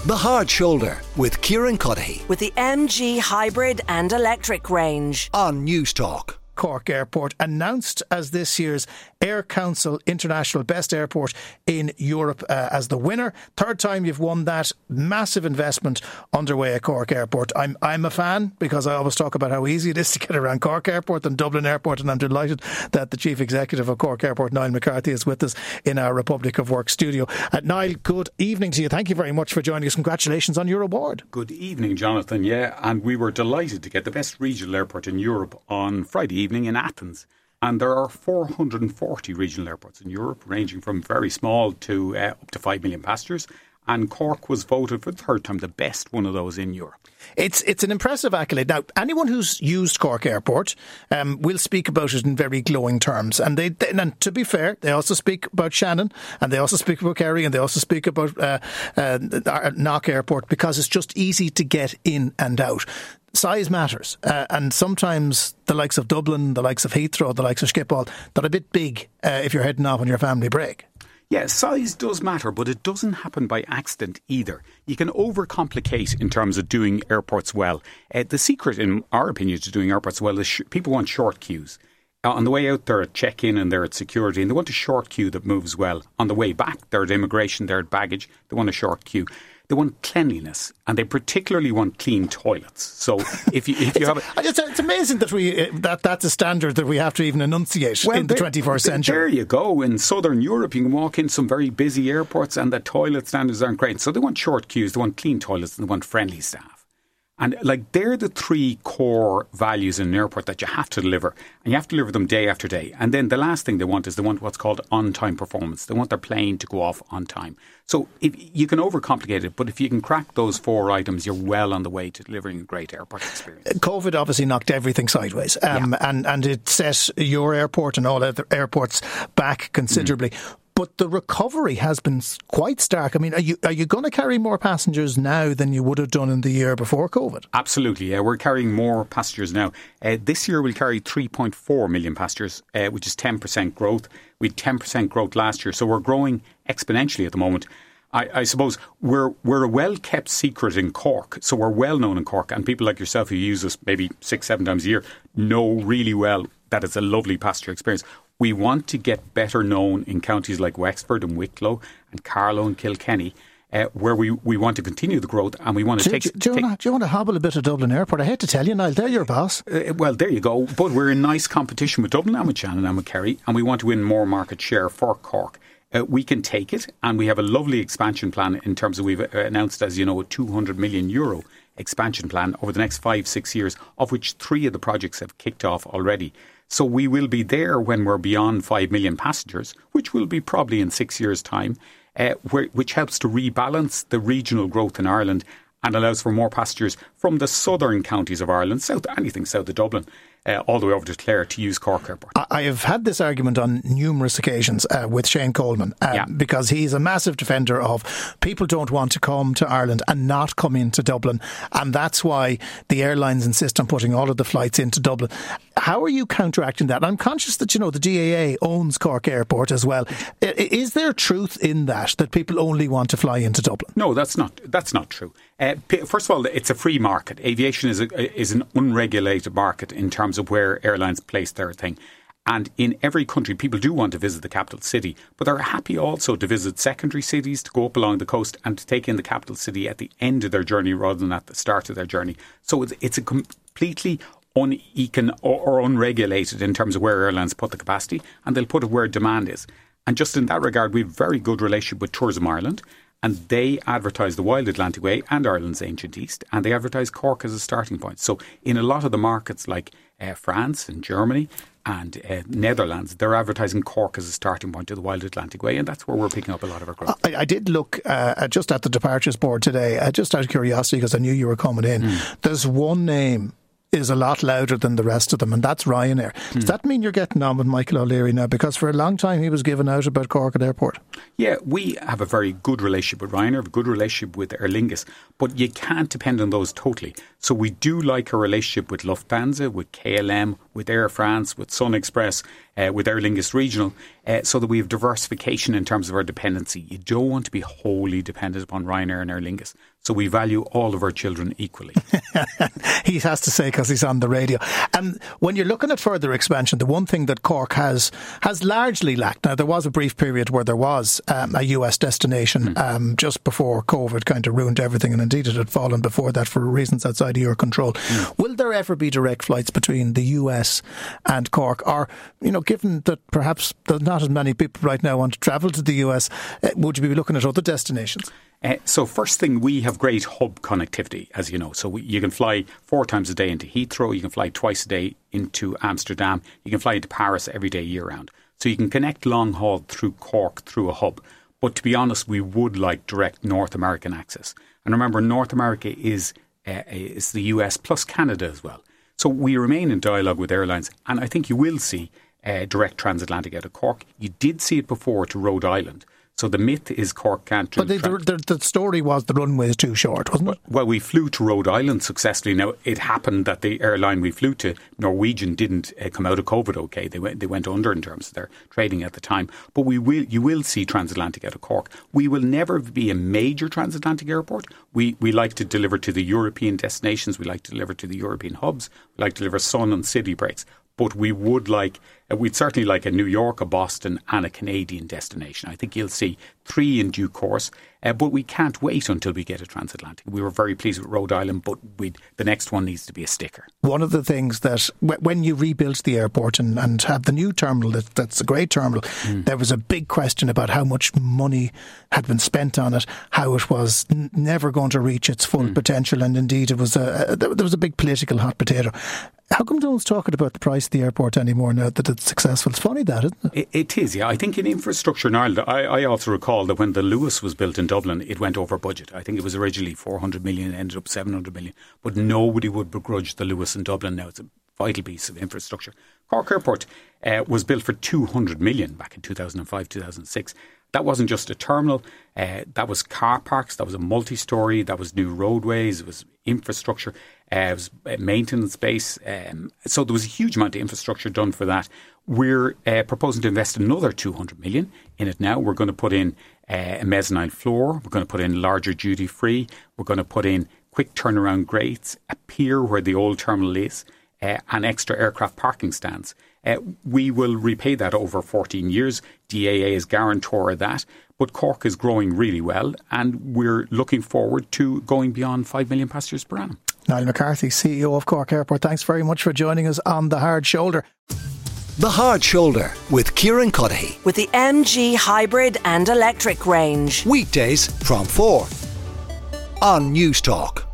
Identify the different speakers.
Speaker 1: The Hard Shoulder with Kieran Cuddihy
Speaker 2: with the MG hybrid and electric range
Speaker 1: on News Talk.
Speaker 3: Cork Airport announced as this year's Air Council International Best Airport in Europe as the winner. Third time you've won that. Massive investment underway at Cork Airport. I'm a fan because I always talk about how easy it is to get around Cork Airport and Dublin Airport, and I'm delighted that the Chief Executive of Cork Airport, Niall McCarthy, is with us in our Republic of Work studio. Niall, good evening to you. Thank you very much for joining us. Congratulations on your award.
Speaker 4: Good evening, Jonathan. Yeah, and we were delighted to get the best regional airport in Europe on Friday evening in Athens. And there are 440 regional airports in Europe, ranging from very small to up to 5 million passengers. And Cork was voted for the third time the best one of those in Europe.
Speaker 3: It's an impressive accolade. Now, anyone who's used Cork Airport will speak about it in very glowing terms. And and to be fair, they also speak about Shannon, and they also speak about Kerry, and they also speak about Knock Airport, because it's just easy to get in and out. Size matters, and sometimes the likes of Dublin, the likes of Heathrow, the likes of Schiphol, they're a bit big if you're heading off on your family break.
Speaker 4: Yeah, size does matter, but it doesn't happen by accident either. You can overcomplicate in terms of doing airports well. The secret, in our opinion, to doing airports well is people want short queues. On the way out, they're at check-in and they're at security, and they want a short queue that moves well. On the way back, they're at immigration, they're at baggage, they want a short queue. They want cleanliness, and they particularly want clean toilets. So if you have
Speaker 3: it's amazing that that's a standard that we have to even enunciate in the 21st century.
Speaker 4: There you go. In southern Europe, you can walk in some very busy airports, and the toilet standards aren't great. So they want short queues, they want clean toilets, and they want friendly staff. And they're the three core values in an airport that you have to deliver, and you have to deliver them day after day. And then the last thing they want is they want what's called on-time performance. They want their plane to go off on time. So if you can overcomplicate it, but if you can crack those four items, you're well on the way to delivering a great airport experience.
Speaker 3: COVID obviously knocked everything sideways, and it set your airport and all other airports back considerably. But the recovery has been quite stark. I mean, are you going to carry more passengers now than you would have done in the year before COVID?
Speaker 4: Absolutely, yeah. We're carrying more passengers now. This year we'll carry 3.4 million passengers, which is 10% growth. We had 10% growth last year, so we're growing exponentially at the moment. I suppose we're a well-kept secret in Cork, so we're well known in Cork, and people like yourself who use us maybe 6-7 times a year know really well that it's a lovely passenger experience. We want to get better known in counties like Wexford and Wicklow and Carlow and Kilkenny, where we want to continue the growth, and we want to take...
Speaker 3: Do you want to hobble a bit of Dublin Airport? I hate to tell you, Niall, they're your boss.
Speaker 4: Well, there you go. But we're in nice competition with Dublin and with Shannon and with Kerry, and we want to win more market share for Cork. We can take it, and we have a lovely expansion plan in terms of, we've announced, as you know, a €200 million expansion plan over the next 5-6 years, of which 3 of the projects have kicked off already. So we will be there when we're beyond 5 million passengers, which will be probably in 6 years' time, which helps to rebalance the regional growth in Ireland and allows for more passengers from the southern counties of Ireland, anything south of Dublin, all the way over to Clare, to use Cork Airport.
Speaker 3: I have had this argument on numerous occasions with Shane Coleman, because he's a massive defender of people don't want to come to Ireland and not come into Dublin, and that's why the airlines insist on putting all of the flights into Dublin. How are you counteracting that? I'm conscious that, the DAA owns Cork Airport as well. Is there truth in that people only want to fly into Dublin?
Speaker 4: No, that's not true. First of all, it's a free market. Aviation is an unregulated market in terms of where airlines place their thing. And in every country, people do want to visit the capital city, but they're happy also to visit secondary cities, to go up along the coast and to take in the capital city at the end of their journey rather than at the start of their journey. So it's a completely unregulated in terms of where airlines put the capacity, and they'll put it where demand is. And just in that regard, we have a very good relationship with Tourism Ireland, and they advertise the Wild Atlantic Way and Ireland's Ancient East, and they advertise Cork as a starting point. So in a lot of the markets like France and Germany and Netherlands, they're advertising Cork as a starting point to the Wild Atlantic Way, and that's where we're picking up a lot of our growth.
Speaker 3: I did look just at the departures board today, just out of curiosity, because I knew you were coming in. There's one name is a lot louder than the rest of them, and that's Ryanair. Does that mean you're getting on with Michael O'Leary now? Because for a long time he was giving out about Cork at Airport.
Speaker 4: Yeah, we have a very good relationship with Ryanair, a good relationship with Aer Lingus, but you can't depend on those totally. So we do like a relationship with Lufthansa, with KLM, with Air France, with Sun Express, with Aer Lingus Regional, so that we have diversification in terms of our dependency. You don't want to be wholly dependent upon Ryanair and Aer Lingus. So we value all of our children equally.
Speaker 3: He has to say, because he's on the radio. And when you're looking at further expansion, the one thing that Cork has largely lacked, now there was a brief period where there was a US destination just before COVID kind of ruined everything, and indeed it had fallen before that for reasons outside of your control. Will there ever be direct flights between the US and Cork? Or, given that perhaps there's not as many people right now want to travel to the US, would you be looking at other destinations?
Speaker 4: So first thing, we have great hub connectivity, as you know. So you can fly 4 times a day into Heathrow. You can fly twice a day into Amsterdam. You can fly into Paris every day year round. So you can connect long haul through Cork through a hub. But to be honest, we would like direct North American access. And remember, North America is the US plus Canada as well. So we remain in dialogue with airlines. And I think you will see direct transatlantic out of Cork. You did see it before to Rhode Island. So the myth is Cork can't do...
Speaker 3: But the story was the runway is too short, wasn't it?
Speaker 4: Well, we flew to Rhode Island successfully. Now, it happened that the airline we flew to, Norwegian, didn't come out of COVID okay. They went under in terms of their trading at the time. But you will see transatlantic out of Cork. We will never be a major transatlantic airport. We like to deliver to the European destinations. We like to deliver to the European hubs. We like to deliver sun and city breaks. But we'd certainly like a New York, a Boston and a Canadian destination. I think you'll see 3 in due course, but we can't wait until we get a transatlantic. We were very pleased with Rhode Island, but the next one needs to be a sticker.
Speaker 3: One of the things that when you rebuilt the airport and have the new terminal, that's a great terminal, there was a big question about how much money had been spent on it, how it was never going to reach its full potential, and indeed there was a big political hot potato. How come no one's talking about the price of the airport anymore now that it's successful? It's funny that, isn't it?
Speaker 4: It is, yeah. I think in infrastructure in Ireland, I also recall that when the Luas was built in Dublin, it went over budget. I think it was originally 400 million, ended up 700 million. But nobody would begrudge the Luas in Dublin now. It's a vital piece of infrastructure. Cork Airport was built for 200 million back in 2005, 2006. That wasn't just a terminal. That was car parks. That was a multi-storey. That was new roadways. It was infrastructure. It was maintenance space. So there was a huge amount of infrastructure done for that. We're proposing to invest another 200 million in it now. We're going to put in a mezzanine floor. We're going to put in larger duty free. We're going to put in quick turnaround gates, a pier where the old terminal is, and extra aircraft parking stands. We will repay that over 14 years. DAA is guarantor of that. But Cork is growing really well, and we're looking forward to going beyond 5 million passengers per annum.
Speaker 3: Niall McCarthy, CEO of Cork Airport, thanks very much for joining us on The Hard Shoulder.
Speaker 1: The Hard Shoulder with Kieran Cuddihy.
Speaker 2: With the MG hybrid and electric range.
Speaker 1: Weekdays from 4 on News Talk.